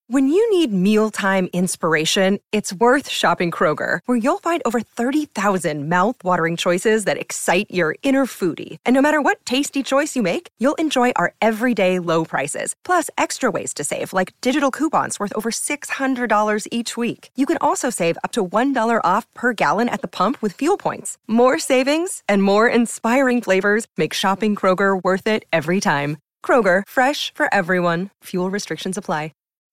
When you need mealtime inspiration, it's worth shopping Kroger, where you'll find over 30,000 mouth-watering choices that excite your inner foodie. And no matter what tasty choice you make, you'll enjoy our everyday low prices, plus extra ways to save, like digital coupons worth over $600 each week. You can also save up to $1 off per gallon at the pump with fuel points. More savings and more inspiring flavors make shopping Kroger worth it every time. Kroger, fresh for everyone. Fuel restrictions apply.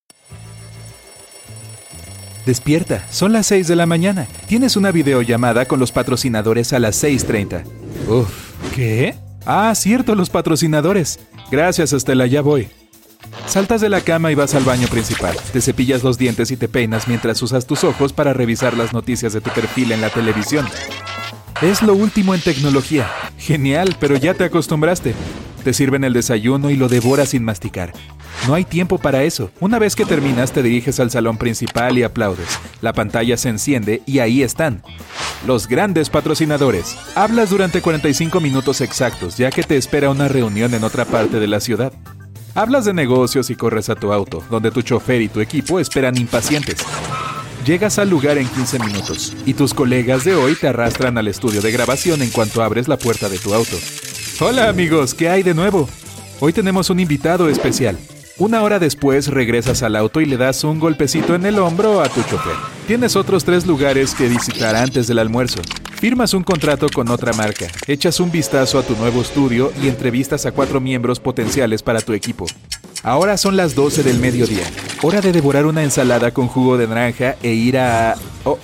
Despierta, son las 6 de la mañana. Tienes una videollamada con los patrocinadores a las 6:30. Uf, ¿qué? Ah, cierto, los patrocinadores. Gracias, Estela, ya voy. Saltas de la cama y vas al baño principal. Te cepillas los dientes y te peinas mientras usas tus ojos para revisar las noticias de tu perfil en la televisión. Es lo último en tecnología. Genial, pero ya te acostumbraste. Te sirven el desayuno y lo devoras sin masticar. No hay tiempo para eso. Una vez que terminas, te diriges al salón principal y aplaudes. La pantalla se enciende y ahí están los grandes patrocinadores. Hablas durante 45 minutos exactos, ya que te espera una reunión en otra parte de la ciudad. Hablas de negocios y corres a tu auto, donde tu chofer y tu equipo esperan impacientes. Llegas al lugar en 15 minutos, y tus colegas de hoy te arrastran al estudio de grabación en cuanto abres la puerta de tu auto. Hola amigos, ¿qué hay de nuevo? Hoy tenemos un invitado especial. Una hora después regresas al auto y le das un golpecito en el hombro a tu chofer. Tienes otros 3 lugares que visitar antes del almuerzo. Firmas un contrato con otra marca, echas un vistazo a tu nuevo estudio y entrevistas a 4 miembros potenciales para tu equipo. Ahora son las 12 del mediodía. Hora de devorar una ensalada con jugo de naranja e ir a...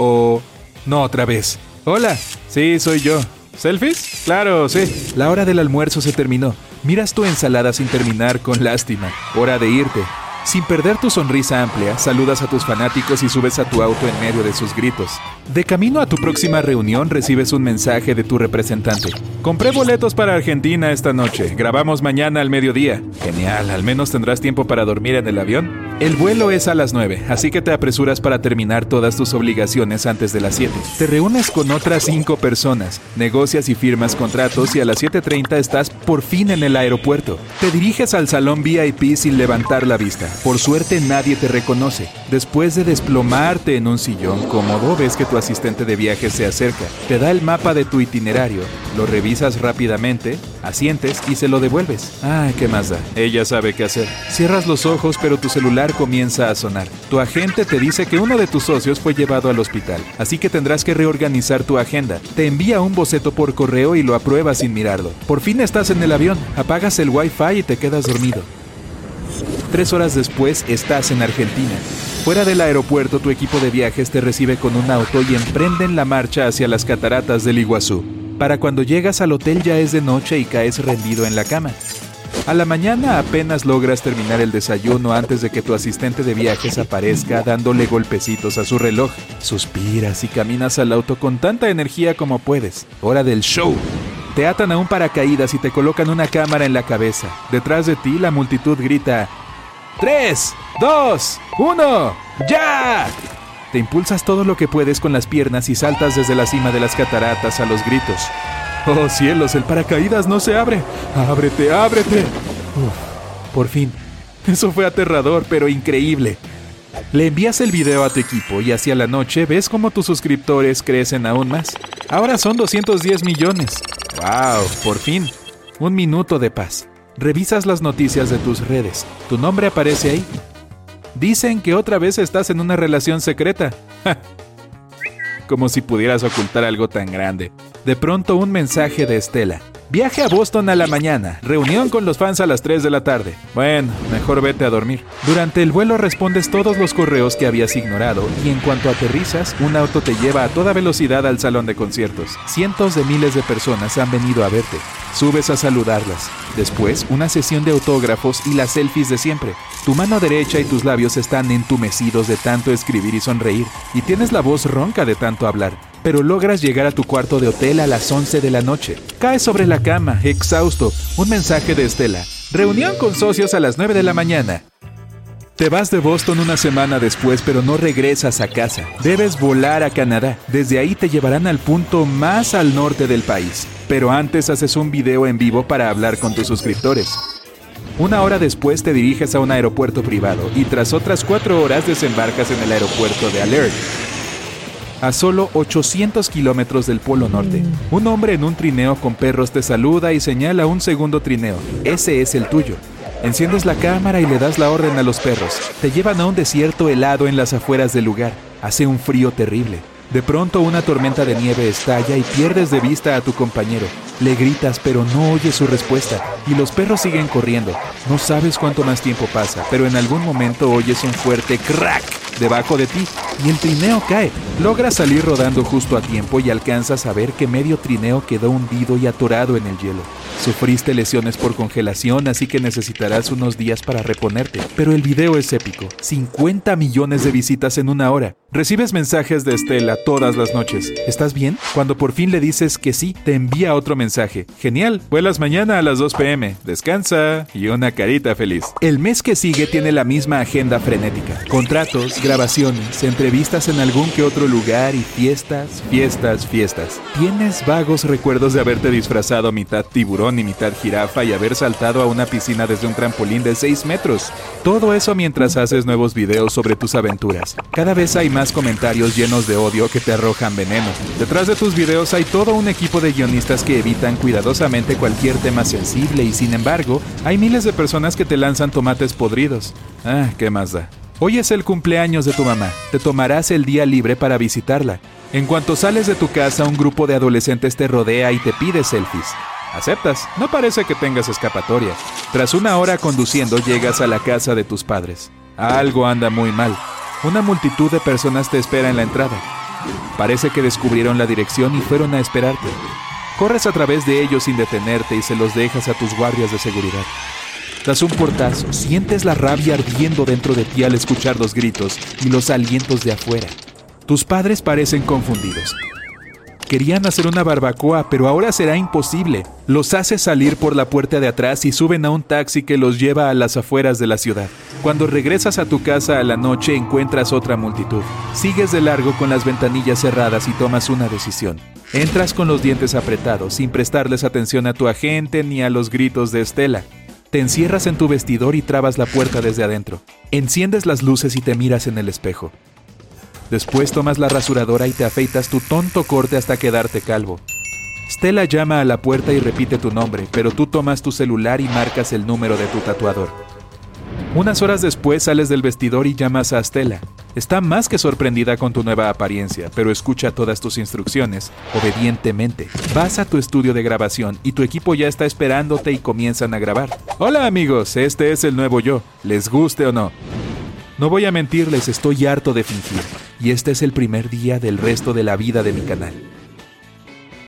No, otra vez. Hola, sí, soy yo. ¿Selfies? Claro, sí. La hora del almuerzo se terminó. Miras tu ensalada sin terminar con lástima. Hora de irte. Sin perder tu sonrisa amplia, saludas a tus fanáticos y subes a tu auto en medio de sus gritos. De camino a tu próxima reunión, recibes un mensaje de tu representante. Compré boletos para Argentina esta noche. Grabamos mañana al mediodía. Genial, al menos tendrás tiempo para dormir en el avión. El vuelo es a las 9, así que te apresuras para terminar todas tus obligaciones antes de las 7. Te reúnes con otras 5 personas, negocias y firmas contratos y a las 7:30 estás por fin en el aeropuerto. Te diriges al salón VIP sin levantar la vista. Por suerte nadie te reconoce. Después de desplomarte en un sillón cómodo, ves que tu asistente de viaje se acerca. Te da el mapa de tu itinerario, lo revisas rápidamente, asientes y se lo devuelves. Ah, ¿qué más da? Ella sabe qué hacer. Cierras los ojos, pero tu celular comienza a sonar. Tu agente te dice que uno de tus socios fue llevado al hospital, así que tendrás que reorganizar tu agenda. Te envía un boceto por correo y lo apruebas sin mirarlo. Por fin estás en el avión, apagas el Wi-Fi y te quedas dormido. 3 horas después estás en Argentina. Fuera del aeropuerto, tu equipo de viajes te recibe con un auto y emprenden la marcha hacia las cataratas del Iguazú. Para cuando llegas al hotel ya es de noche y caes rendido en la cama. A la mañana apenas logras terminar el desayuno antes de que tu asistente de viajes aparezca dándole golpecitos a su reloj. Suspiras y caminas al auto con tanta energía como puedes. Hora del show. Te atan a un paracaídas y te colocan una cámara en la cabeza. Detrás de ti la multitud grita: 3, 2, 1, ¡ya! Te impulsas todo lo que puedes con las piernas y saltas desde la cima de las cataratas a los gritos. ¡Oh cielos! ¡El paracaídas no se abre! ¡Ábrete, ábrete! Uf, por fin. Eso fue aterrador, pero increíble. Le envías el video a tu equipo y hacia la noche ves cómo tus suscriptores crecen aún más. Ahora son 210 millones. ¡Wow! Por fin. 1 minuto de paz. Revisas las noticias de tus redes. Tu nombre aparece ahí. Dicen que otra vez estás en una relación secreta. Como si pudieras ocultar algo tan grande. De pronto un mensaje de Estela. Viaje a Boston a la mañana. Reunión con los fans a las 3 de la tarde. Bueno, mejor vete a dormir. Durante el vuelo respondes todos los correos que habías ignorado y en cuanto aterrizas, un auto te lleva a toda velocidad al salón de conciertos. Cientos de miles de personas han venido a verte. Subes a saludarlas. Después, una sesión de autógrafos y las selfies de siempre. Tu mano derecha y tus labios están entumecidos de tanto escribir y sonreír, y tienes la voz ronca de tanto hablar. Pero logras llegar a tu cuarto de hotel a las 11 de la noche. Caes sobre la cama, exhausto. Un mensaje de Estela. Reunión con socios a las 9 de la mañana. Te vas de Boston una semana después, pero no regresas a casa. Debes volar a Canadá. Desde ahí te llevarán al punto más al norte del país. Pero antes haces un video en vivo para hablar con tus suscriptores. 1 hora después te diriges a un aeropuerto privado y tras otras 4 horas desembarcas en el aeropuerto de Alert. A solo 800 kilómetros del Polo Norte, un hombre en un trineo con perros te saluda y señala un segundo trineo. Ese es el tuyo. Enciendes la cámara y le das la orden a los perros. Te llevan a un desierto helado en las afueras del lugar. Hace un frío terrible. De pronto una tormenta de nieve estalla y pierdes de vista a tu compañero. Le gritas pero no oyes su respuesta y los perros siguen corriendo. No sabes cuánto más tiempo pasa, pero en algún momento oyes un fuerte crack debajo de ti y el trineo cae. Logras salir rodando justo a tiempo y alcanzas a ver que medio trineo quedó hundido y atorado en el hielo. Sufriste lesiones por congelación, así que necesitarás unos días para reponerte. Pero el video es épico. 50 millones de visitas en 1 hora. Recibes mensajes de Estela todas las noches. ¿Estás bien? Cuando por fin le dices que sí, te envía otro mensaje. Genial, vuelas mañana a las 2 p.m. Descansa y una carita feliz. El mes que sigue tiene la misma agenda frenética. Contratos, grabaciones, entrevistas en algún que otro lugar y fiestas. Tienes vagos recuerdos de haberte disfrazado mitad tiburón y mitad jirafa y haber saltado a una piscina desde un trampolín de 6 metros. Todo eso mientras haces nuevos videos sobre tus aventuras. Cada vez hay más comentarios llenos de odio que te arrojan veneno. Detrás de tus videos hay todo un equipo de guionistas que evitan cuidadosamente cualquier tema sensible y sin embargo, hay miles de personas que te lanzan tomates podridos. ¿Qué más da? Hoy es el cumpleaños de tu mamá. Te tomarás el día libre para visitarla. En cuanto sales de tu casa, un grupo de adolescentes te rodea y te pide selfies. Aceptas, no parece que tengas escapatoria. Tras 1 hora conduciendo, llegas a la casa de tus padres. Algo anda muy mal. Una multitud de personas te espera en la entrada. Parece que descubrieron la dirección y fueron a esperarte. Corres a través de ellos sin detenerte y se los dejas a tus guardias de seguridad. Das un portazo, sientes la rabia ardiendo dentro de ti al escuchar los gritos y los alientos de afuera. Tus padres parecen confundidos. Querían hacer una barbacoa, pero ahora será imposible. Los haces salir por la puerta de atrás y suben a un taxi que los lleva a las afueras de la ciudad. Cuando regresas a tu casa a la noche, encuentras otra multitud. Sigues de largo con las ventanillas cerradas y tomas una decisión. Entras con los dientes apretados, sin prestarles atención a tu agente ni a los gritos de Estela. Te encierras en tu vestidor y trabas la puerta desde adentro. Enciendes las luces y te miras en el espejo. Después tomas la rasuradora y te afeitas tu tonto corte hasta quedarte calvo. Stella llama a la puerta y repite tu nombre, pero tú tomas tu celular y marcas el número de tu tatuador. Unas horas después sales del vestidor y llamas a Stella. Está más que sorprendida con tu nueva apariencia, pero escucha todas tus instrucciones, obedientemente. Vas a tu estudio de grabación y tu equipo ya está esperándote y comienzan a grabar. Hola amigos, este es el nuevo yo, les guste o no. No voy a mentirles, estoy harto de fingir. Y este es el primer día del resto de la vida de mi canal.